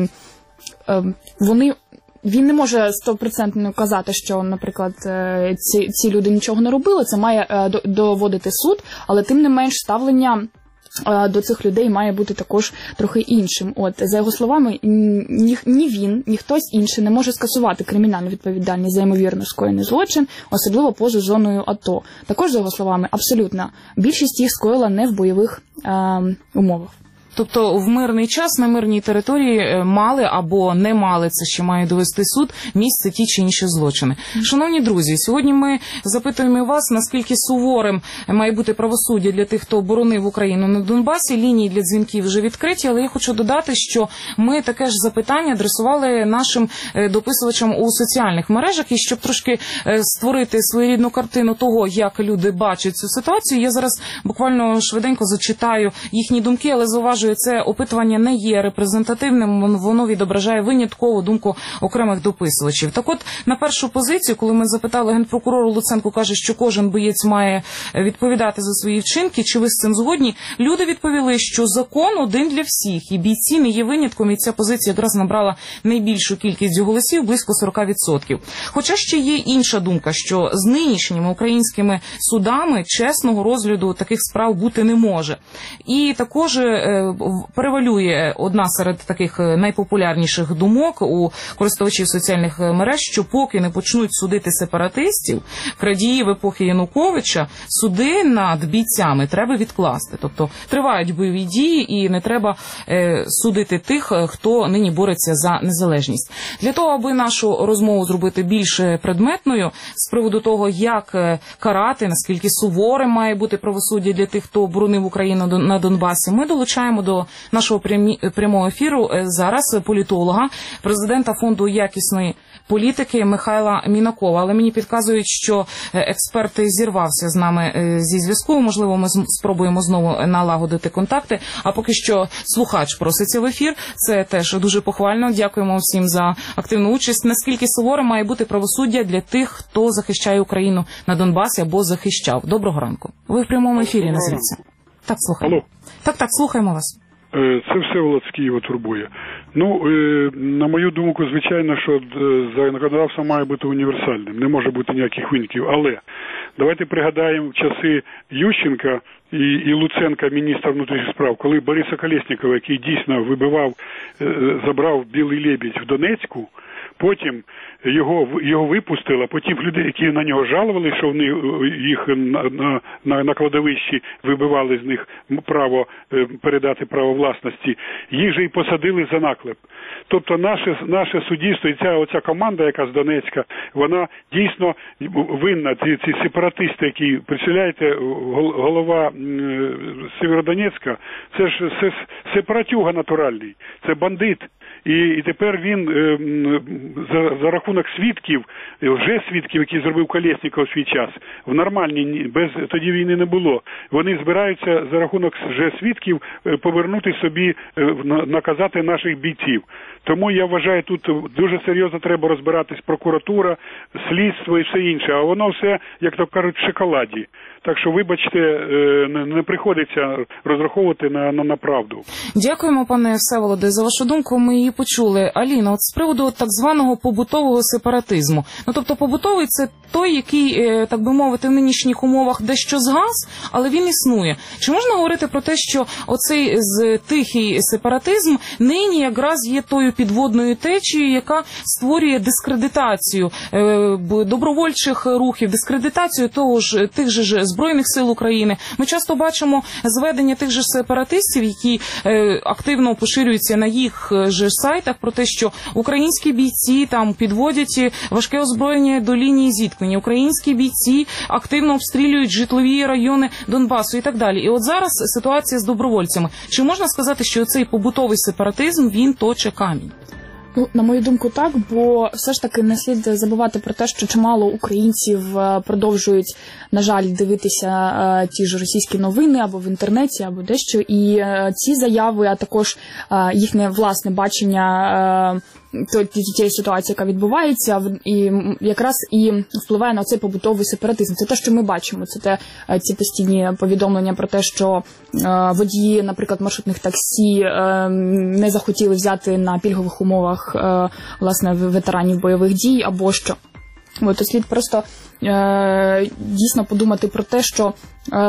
вони... Він не може стопроцентно казати, що, наприклад, ці, ці люди нічого не робили, це має доводити суд, але тим не менш ставлення до цих людей має бути також трохи іншим. От, за його словами, ні, ні він, ні хтось інший не може скасувати кримінальну відповідальність за ймовірно скоєний злочин, особливо поза зоною АТО. Також, за його словами, абсолютно більшість їх скоїла не в бойових е, умовах. Тобто в мирний час на мирній території мали або не мали, це ще має довести суд, місце ті чи інші злочини. Mm. Шановні друзі, сьогодні ми запитуємо вас, наскільки суворим має бути правосуддя для тих, хто боронив Україну на Донбасі. Лінії для дзвінків вже відкриті, але я хочу додати, що ми таке ж запитання адресували нашим дописувачам у соціальних мережах, і щоб трошки створити своєрідну картину того, як люди бачать цю ситуацію, я зараз буквально швиденько зачитаю їхні думки, але зауважу, зауважує, це опитування не є репрезентативним, воно відображає виняткову думку окремих дописувачів. Так от, на першу позицію, коли ми запитали генпрокурору, Луценко каже, що кожен боєць має відповідати за свої вчинки, чи ви з цим згодні, люди відповіли, що закон один для всіх, і бійці не є винятком, і ця позиція якраз набрала найбільшу кількість голосів, близько сорок відсотків. Хоча ще є інша думка, що з нинішніми українськими судами чесного розгляду таких справ бути не може. І також е, перевалює одна серед таких найпопулярніших думок у користувачів соціальних мереж, що поки не почнуть судити сепаратистів, крадіїв епохи Януковича, суди над бійцями треба відкласти. Тобто тривають бойові дії і не треба е, судити тих, хто нині бореться за незалежність. Для того, аби нашу розмову зробити більш предметною з приводу того, як карати, наскільки суворим має бути правосуддя для тих, хто боронив Україну на Донбасі, ми долучаємо до нашого прямого ефіру зараз політолога, президента фонду якісної політики Михайла Мінакова. Але мені підказують, що експерт зірвався з нами зі зв'язку. Можливо, ми спробуємо знову налагодити контакти. А поки що слухач проситься в ефір. Це теж дуже похвально. Дякуємо всім за активну участь. Наскільки суворим має бути правосуддя для тих, хто захищає Україну на Донбасі або захищав? Доброго ранку. Ви в прямому ефірі, назвіться. Так, слухаємо. Алло. Так, так, слухаємо вас. Це Всеволод з Києва турбує. Ну, на мою думку, звичайно, що законодавство має бути універсальним. Не може бути ніяких винятків. Але давайте пригадаємо часи Ющенка і, і Луценка, міністра внутрішніх справ, коли Бориса Колєснікова, який дійсно вибивав, забрав Білий Лебідь в Донецьку, потім його його випустили, а потім людей, які на нього жалували, що вони їх на, на, на, на кладовищі вибивали з них право передати право власності, їх же і посадили за наклеп. Тобто наше, наше суддівство і ця оця команда, яка з Донецька, вона дійсно винна. Ці, ці сепаратисти, які, представляєте, голова Сєвєродонецька, це ж це сепаратюга натуральний, це бандит. І, і тепер він е, за, за рахунок свідків, вже свідків, які зробив Колєсніков в свій час, в нормальній, без тоді війни не було. Вони збираються за рахунок вже свідків повернути собі, наказати наших бійців. Тому я вважаю, тут дуже серйозно треба розбиратись прокуратура, слідство і все інше. А воно все, як то кажуть, в шоколаді. Так що, вибачте, не приходиться розраховувати на, на, на правду. Дякуємо, пане Всеволоде, за вашу думку. Ми її почули. Аліна, от з приводу так званого побутового сепаратизму. Ну, тобто побутовий – це той, який, так би мовити, в нинішніх умовах дещо згас, але він існує. Чи можна говорити про те, що оцей тихий сепаратизм нині якраз є тою підводною течією, яка створює дискредитацію добровольчих рухів, дискредитацію того ж, тих же ж Збройних сил України? Ми часто бачимо зведення тих же сепаратистів, які е, активно поширюються на їх же сайтах, про те, що українські бійці там підводять важке озброєння до лінії зіткнення, українські бійці активно обстрілюють житлові райони Донбасу і так далі. І от зараз ситуація з добровольцями. Чи можна сказати, що цей побутовий сепаратизм, він точе камінь? Ну, на мою думку, так, бо все ж таки не слід забувати про те, що чимало українців продовжують, на жаль, дивитися е, ті ж російські новини або в інтернеті, або дещо, і е, ці заяви, а також е, їхнє власне бачення е, тієї ситуації, яка відбувається, і якраз і впливає на цей побутовий сепаратизм. Це те, що ми бачимо, це те, ці постійні повідомлення про те, що е, водії, наприклад, маршрутних таксі е, не захотіли взяти на пільгових умовах власне ветеранів бойових дій або що. От, слід просто е, дійсно подумати про те, що е,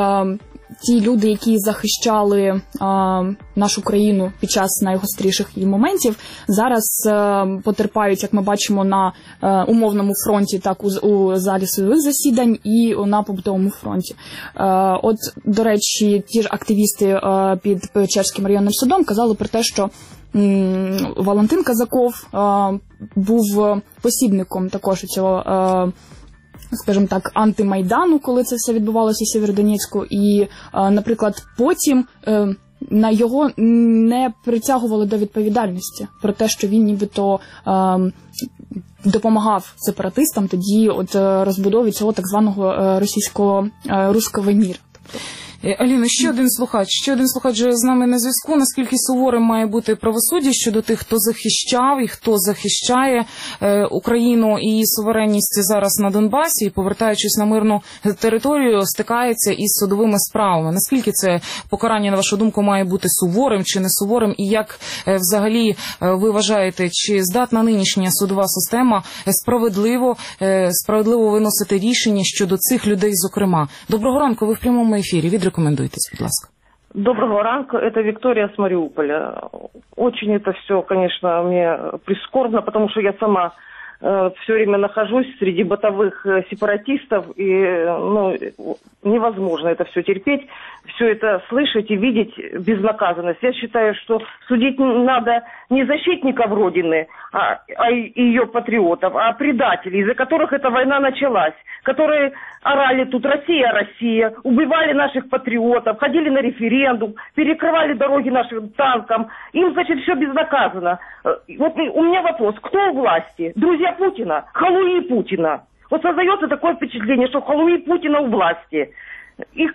ті люди, які захищали е, нашу країну під час найгостріших її моментів, зараз е, потерпають, як ми бачимо, на е, умовному фронті, так у, у залі судових засідань і на побутовому фронті. Е, от, до речі, ті ж активісти е, під Печерським районним судом казали про те, що Валентин Казаков е, був посібником також цього, е, скажімо так, антимайдану, коли це все відбувалося в Сєвєродонецьку. І, е, наприклад, потім е, на його не притягували до відповідальності про те, що він нібито е, допомагав сепаратистам тоді от розбудові цього так званого російського «русского міра». Аліно, ще один слухач, ще один слухач з нами на зв'язку. Наскільки суворим має бути правосуддя щодо тих, хто захищав і хто захищає е, Україну і її суверенність зараз на Донбасі, і, повертаючись на мирну територію, стикається із судовими справами? Наскільки це покарання, на вашу думку, має бути суворим чи не суворим? І як е, взагалі е, ви вважаєте, чи здатна нинішня судова система справедливо, е, справедливо виносити рішення щодо цих людей, зокрема? Доброго ранку, ви в прямому ефірі. Відрекомендуйтесь, будь ласка. Доброго ранку, это Виктория с Мариуполя. Очень это все, конечно, мне прискорбно, потому что я сама э, все время нахожусь среди бытовых э, сепаратистов, и ну, невозможно это все терпеть, все это слышать и видеть безнаказанность. Я считаю, что судить надо не защитников Родины, а, а ее патриотов, а предателей, из-за которых эта война началась, которые орали тут «Россия, Россия», убивали наших патриотов, ходили на референдум, перекрывали дороги нашим танкам. Им, значит, все безнаказанно. Вот у меня вопрос, кто у власти? Друзья Путина? Халуи Путина? Вот создается такое впечатление, что халуи Путина у власти. Их,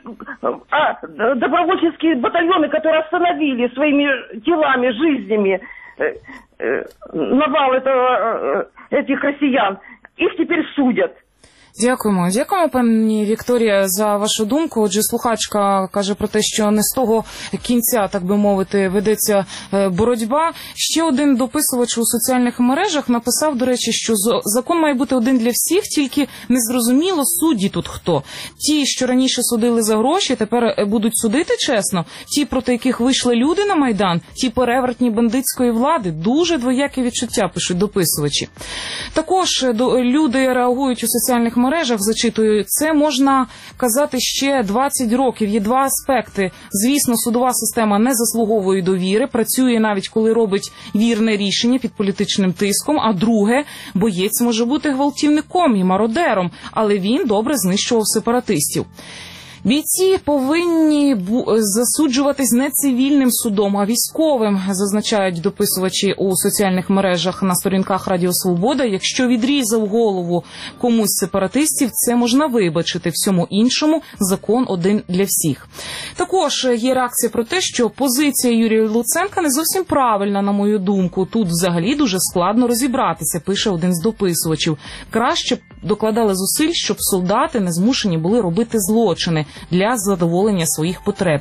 а добровольческие батальоны, которые остановили своими телами, жизнями э, э, навал этого, э, этих россиян, их теперь судят. Дякуємо. Дякуємо, пані Вікторія, за вашу думку. Отже, слухачка каже про те, що не з того кінця, так би мовити, ведеться боротьба. Ще один дописувач у соціальних мережах написав, до речі, що закон має бути один для всіх, тільки незрозуміло, судді тут хто. Ті, що раніше судили за гроші, тепер будуть судити чесно. Ті, проти яких вийшли люди на Майдан, ті перевертні бандитської влади. Дуже двоякі відчуття, пишуть дописувачі. Також люди реагують у соціальних мережах. мережах, зачитую, це можна казати ще двадцять років. Є два аспекти. Звісно, судова система не заслуговує довіри, працює навіть коли робить вірне рішення під політичним тиском. А друге, боєць може бути гвалтівником і мародером, але він добре знищував сепаратистів. Бійці повинні засуджуватись не цивільним судом, а військовим, зазначають дописувачі у соціальних мережах на сторінках Радіо Свобода. Якщо відрізав голову комусь з сепаратистів, це можна вибачити. Всьому іншому закон один для всіх. Також є реакція про те, що позиція Юрія Луценка не зовсім правильна, на мою думку. Тут взагалі дуже складно розібратися, пише один з дописувачів. Краще б докладали зусиль, щоб солдати не змушені були робити злочини для задоволення своїх потреб.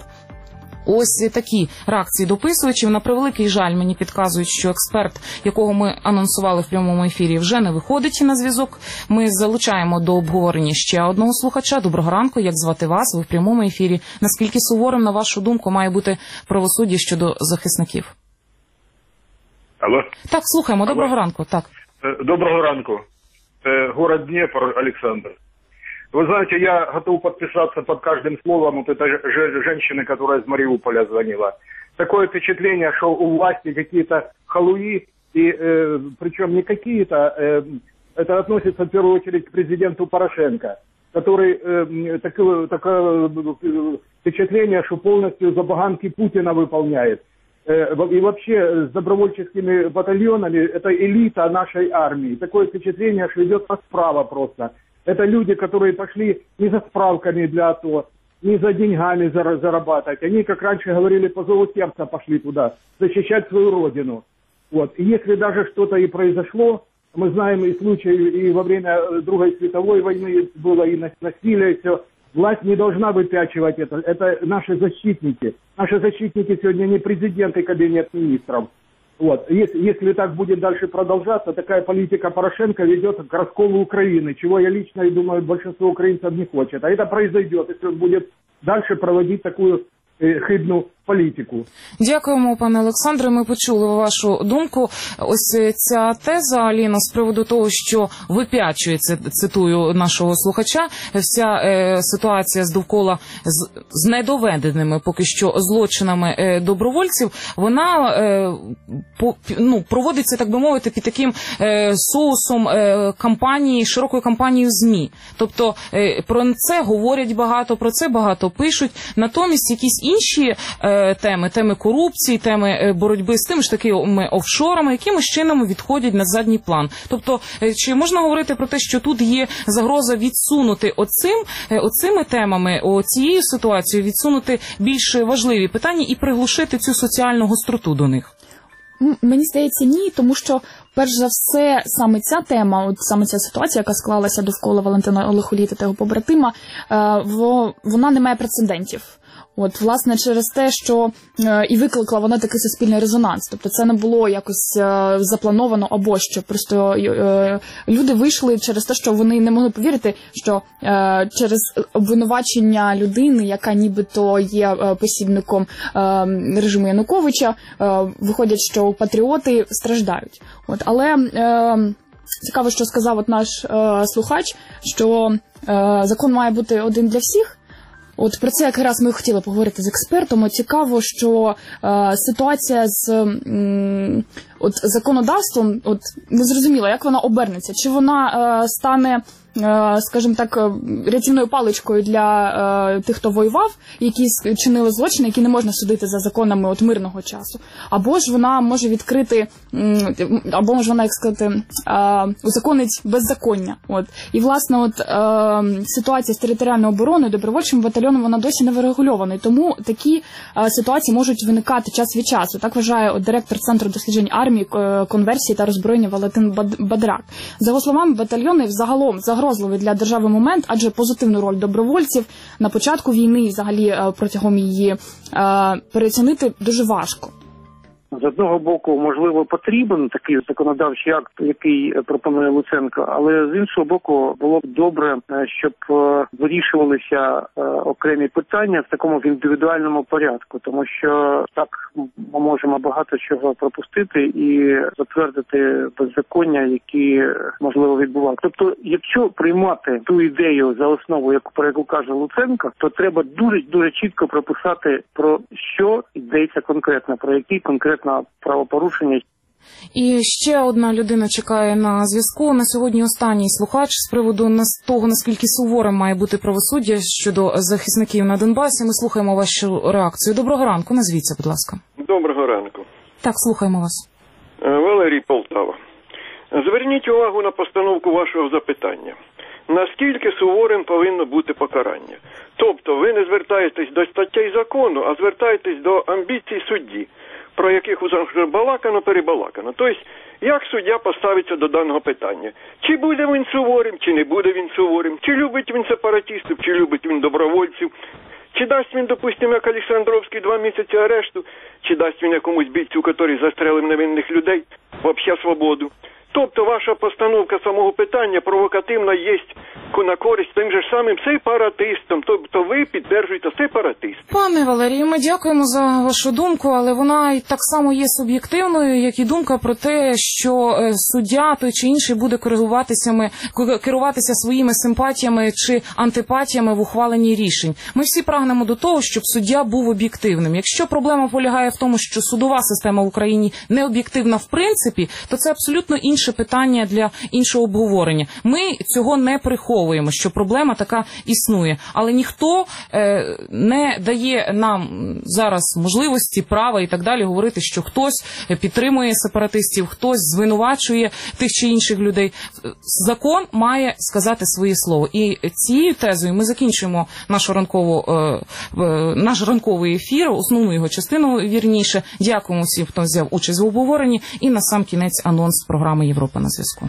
Ось такі реакції дописувачів. На превеликий жаль, мені підказують, що експерт, якого ми анонсували в прямому ефірі, вже не виходить на зв'язок. Ми залучаємо до обговорення ще одного слухача. Доброго ранку, як звати вас? Ви в прямому ефірі. Наскільки суворим, на вашу думку, має бути правосуддя щодо захисників? Алло? Так, слухаємо. Доброго Алло. ранку. Так. Доброго ранку. Город Днепр, Александр. Вы знаете, я готов подписаться под каждым словом вот этой женщины, которая из Мариуполя звонила. Такое впечатление, что у власти какие-то халуи, и э, причем не какие-то, э, это относится в первую очередь к президенту Порошенко, который э, такое, такое впечатление, что полностью забаганки Путина выполняет. И вообще с добровольческими батальонами это элита нашей армии. Такое впечатление, что идет расправа просто. Это люди, которые пошли не за справками для АТО, не за деньгами зарабатывать. Они, как раньше говорили, по зову сердца пошли туда, защищать свою родину. Вот. И если даже что-то и произошло, мы знаем и случаи, и во время Другой световой войны было и насилие, и все. Власть не должна выпячивать это. Это наши защитники. Наши защитники сегодня не президент и кабинет министров. Вот. Если, если так будет дальше продолжаться, такая политика Порошенко ведет к расколу Украины, чего я лично и думаю, большинство украинцев не хочет. А это произойдет, если он будет дальше проводить такую э, хибну політику. Дякуємо, пане Олександре. Ми почули вашу думку. Ось ця теза, Аліно, з приводу того, що випячується, цитую нашого слухача, вся е, ситуація з довкола з, з недоведеними поки що злочинами е, добровольців, вона е, по, ну, проводиться, так би мовити, під таким е, соусом е, кампанії, широкої кампанії ЗМІ. Тобто е, про це говорять багато, про це багато пишуть. Натомість якісь інші е, теми, теми корупції, теми боротьби з тими ж такими офшорами, якимось чином відходять на задній план. Тобто, чи можна говорити про те, що тут є загроза відсунути оцим, оцими темами, цією ситуацією, відсунути більш важливі питання і приглушити цю соціальну гостроту до них? Мені здається, ні, тому що, перш за все, саме ця тема, от саме ця ситуація, яка склалася довкола Валентина Лихоліта та його побратима, вона не має прецедентів. От, власне, через те, що е, і викликала вона такий суспільний резонанс. Тобто це не було якось е, заплановано або що. Просто е, люди вийшли через те, що вони не могли повірити, що е, через обвинувачення людини, яка нібито є е, посібником е, режиму Януковича, е, виходять, що патріоти страждають. От, але е, цікаво, що сказав от наш е, слухач, що е, закон має бути один для всіх. От про це якраз ми хотіли поговорити з експертом. От цікаво, що е, ситуація з м, от законодавством, от незрозуміло, як вона обернеться. Чи вона е, стане, е, скажімо так, рятівною паличкою для е, тих, хто воював, які чинили злочини, які не можна судити за законами от мирного часу. Або ж вона може відкрити, м, або може вона, як сказати, е, узаконить беззаконня. От. І, власне, от е, ситуація з територіальною обороною, добровольчим батальйоном, вона досі не врегульована. І тому такі е, ситуації можуть виникати час від часу. Так вважає от, директор Центру досліджень армії, конверсії та роззброєння Валентин Бадрак. За його словами, батальйони взагалом загрозливий для держави момент, адже позитивну роль добровольців на початку війни і взагалі протягом її переоцінити дуже важко. З одного боку, можливо, потрібен такий законодавчий акт, який пропонує Луценко, але з іншого боку, було б добре, щоб вирішувалися окремі питання в такому індивідуальному порядку, тому що так ми можемо багато чого пропустити і затвердити беззаконня, які, можливо, відбуваються. Тобто, якщо приймати ту ідею за основу, яку, про яку каже Луценко, то треба дуже-дуже чітко прописати, про що йдеться конкретно, про які конкретно правопорушення. І ще одна людина чекає на зв'язку. На сьогодні останній слухач з приводу того, наскільки суворим має бути правосуддя щодо захисників на Донбасі. Ми слухаємо вашу реакцію. Доброго ранку, назвіться, будь ласка. Доброго ранку. Так, слухаємо вас. Валерій, Полтава. Зверніть увагу на постановку вашого запитання. Наскільки суворим повинно бути покарання? Тобто ви не звертаєтесь до статей закону, а звертаєтесь до амбіцій судді, про яких вже балакано, перебалакано. Тобто, як суддя поставиться до даного питання? Чи буде він суворим, чи не буде він суворим? Чи любить він сепаратистів, чи любить він добровольців? Чи дасть він, допустимо, як Олександровський, два місяці арешту? Чи дасть він якомусь бійцю, який застрелив невинних людей, взагалі свободу? Тобто ваша постановка самого питання провокативна є на користь тим же самим сепаратистам. Тобто ви підтверджуєте сепаратист. Пане Валерію, ми дякуємо за вашу думку, але вона так само є суб'єктивною, як і думка про те, що суддя той чи інший буде керуватися, керуватися своїми симпатіями чи антипатіями в ухваленні рішень. Ми всі прагнемо до того, щоб суддя був об'єктивним. Якщо проблема полягає в тому, що судова система в Україні не об'єктивна в принципі, то це абсолютно інше питання для іншого обговорення. Ми цього не приховуємо, що проблема така існує. Але ніхто е, не дає нам зараз можливості, права і так далі говорити, що хтось підтримує сепаратистів, хтось звинувачує тих чи інших людей. Закон має сказати своє слово. І цією тезою ми закінчуємо нашу ранкову, е, наш ранковий ефір, основну його частину, вірніше. Дякуємо всім, хто взяв участь в обговоренні. І на сам кінець анонс програми «Європа на зв'язку».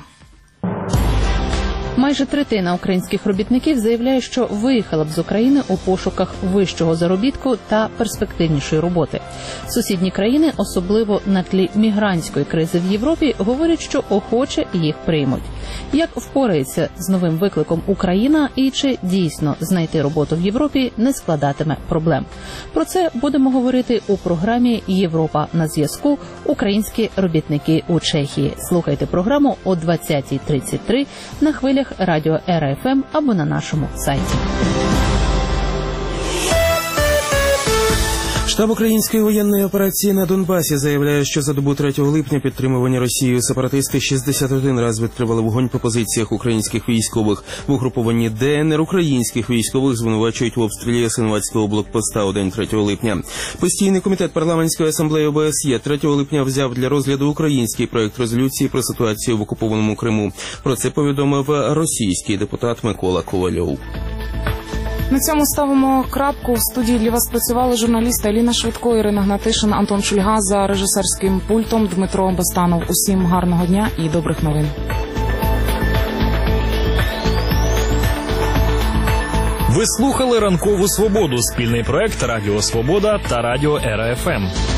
Майже третина українських робітників заявляє, що виїхала б з України у пошуках вищого заробітку та перспективнішої роботи. Сусідні країни, особливо на тлі мігрантської кризи в Європі, говорять, що охоче їх приймуть. Як впорається з новим викликом Україна і чи дійсно знайти роботу в Європі не складатиме проблем? Про це будемо говорити у програмі «Європа на зв'язку. Українські робітники у Чехії». Слухайте програму о двадцятій тридцять три на хвилях радіо Ера Еф Ем або на нашому сайті. Штаб української воєнної операції на Донбасі заявляє, що за добу третього липня підтримувані Росією сепаратисти шістдесят один раз відкривали вогонь по позиціях українських військових. В угрупованні ДНР українських військових звинувачують в обстрілі Ясинуватського блокпоста у день третього липня. Постійний комітет парламентської асамблеї ОБСЄ третього липня взяв для розгляду український проект резолюції про ситуацію в окупованому Криму. Про це повідомив російський депутат Микола Ковальов. На цьому ставимо крапку. В студії для вас працювали журналісти Аліна Швидко, Ірина Гнатишин, Антон Шульга, за режисерським пультом Дмитро Бастанов. Усім гарного дня і добрих новин. Ви слухали «Ранкову свободу» – спільний проект Радіо Свобода та Радіо Ера Еф Ем.